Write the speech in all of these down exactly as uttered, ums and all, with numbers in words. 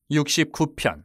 육십구 편.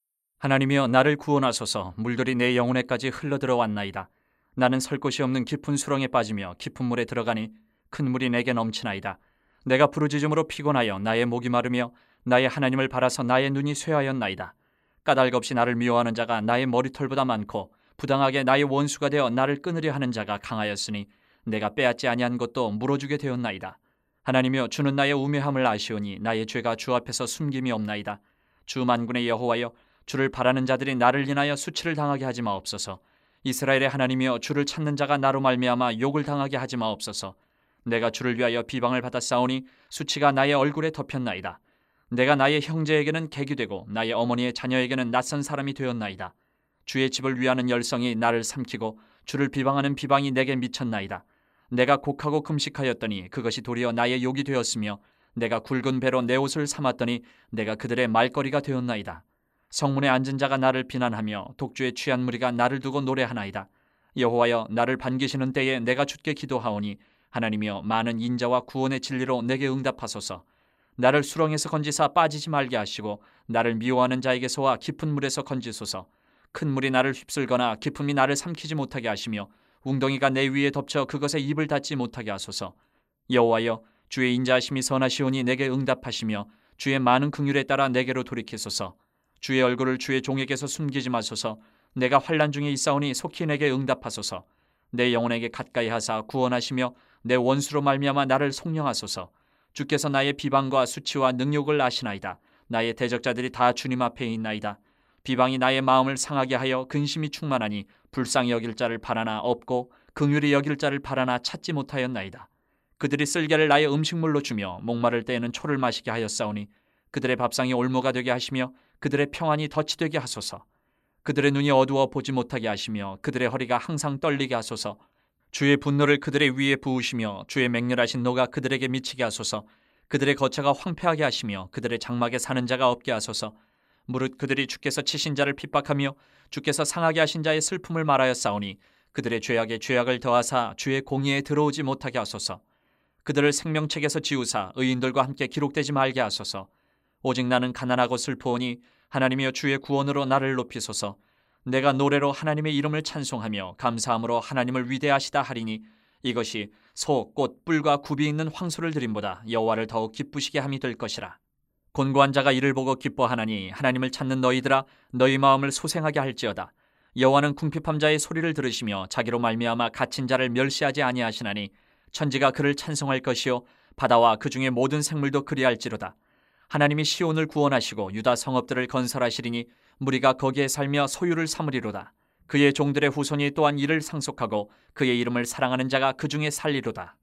하나님이여, 나를 구원하소서. 물들이 내 영혼에까지 흘러들어왔나이다. 나는 설 곳이 없는 깊은 수렁에 빠지며 깊은 물에 들어가니 큰 물이 내게 넘치나이다. 내가 부르짖음으로 피곤하여 나의 목이 마르며 나의 하나님을 바라서 나의 눈이 쇠하였나이다. 까닭 없이 나를 미워하는 자가 나의 머리털보다 많고 부당하게 나의 원수가 되어 나를 끊으려 하는 자가 강하였으니 내가 빼앗지 아니한 것도 물어주게 되었나이다. 하나님이여, 주는 나의 우매함을 아시오니 나의 죄가 주 앞에서 숨김이 없나이다. 주 만군의 여호와여, 주를 바라는 자들이 나를 인하여 수치를 당하게 하지 마옵소서. 이스라엘의 하나님이여, 주를 찾는 자가 나로 말미암아 욕을 당하게 하지 마옵소서. 내가 주를 위하여 비방을 받았사오니 수치가 나의 얼굴에 덮였나이다. 내가 나의 형제에게는 객이 되고 나의 어머니의 자녀에게는 낯선 사람이 되었나이다. 주의 집을 위하는 열성이 나를 삼키고 주를 비방하는 비방이 내게 미쳤나이다. 내가 곡하고 금식하였더니 그것이 도리어 나의 욕이 되었으며 내가 굵은 배로 내 옷을 삼았더니 내가 그들의 말거리가 되었나이다. 성문에 앉은 자가 나를 비난하며 독주에 취한 무리가 나를 두고 노래하나이다. 여호와여, 나를 반기시는 때에 내가 주께 기도하오니 하나님이여, 많은 인자와 구원의 진리로 내게 응답하소서. 나를 수렁에서 건지사 빠지지 말게 하시고 나를 미워하는 자에게서와 깊은 물에서 건지소서. 큰 물이 나를 휩쓸거나 깊음이 나를 삼키지 못하게 하시며 웅덩이가 내 위에 덮쳐 그것에 입을 닫지 못하게 하소서. 여호와여, 주의 인자하심이 선하시오니 내게 응답하시며 주의 많은 긍휼에 따라 내게로 돌이키소서. 주의 얼굴을 주의 종에게서 숨기지 마소서. 내가 환난 중에 있사오니 속히 내게 응답하소서. 내 영혼에게 가까이 하사 구원하시며 내 원수로 말미암아 나를 속량하소서. 주께서 나의 비방과 수치와 능욕을 아시나이다. 나의 대적자들이 다 주님 앞에 있나이다. 비방이 나의 마음을 상하게 하여 근심이 충만하니 불쌍히 여길 자를 바라나 없고 긍휼히 여길 자를 바라나 찾지 못하였나이다. 그들이 쓸개를 나의 음식물로 주며 목마를 때에는 초를 마시게 하였사오니 그들의 밥상이 올무가 되게 하시며 그들의 평안이 덫이 되게 하소서. 그들의 눈이 어두워 보지 못하게 하시며 그들의 허리가 항상 떨리게 하소서. 주의 분노를 그들의 위에 부으시며 주의 맹렬하신 노가 그들에게 미치게 하소서. 그들의 거처가 황폐하게 하시며 그들의 장막에 사는 자가 없게 하소서. 무릇 그들이 주께서 치신 자를 핍박하며 주께서 상하게 하신 자의 슬픔을 말하였사오니 그들의 죄악에 죄악을 더하사 주의 공의에 들어오지 못하게 하소서. 그들을 생명책에서 지우사 의인들과 함께 기록되지 말게 하소서. 오직 나는 가난하고 슬프오니 하나님이여, 주의 구원으로 나를 높이소서. 내가 노래로 하나님의 이름을 찬송하며 감사함으로 하나님을 위대하시다 하리니 이것이 소, 꽃, 뿔과 굽이 있는 황소를 드림보다 여호와를 더욱 기쁘시게 함이 될 것이라. 곤고한 자가 이를 보고 기뻐하나니 하나님을 찾는 너희들아, 너희 마음을 소생하게 할지어다. 여호와는 궁핍한 자의 소리를 들으시며 자기로 말미암아 갇힌 자를 멸시하지 아니하시나니 천지가 그를 찬송할 것이요 바다와 그 중에 모든 생물도 그리할지로다. 하나님이 시온을 구원하시고 유다 성읍들을 건설하시리니 무리가 거기에 살며 소유를 삼으리로다. 그의 종들의 후손이 또한 이를 상속하고 그의 이름을 사랑하는 자가 그 중에 살리로다.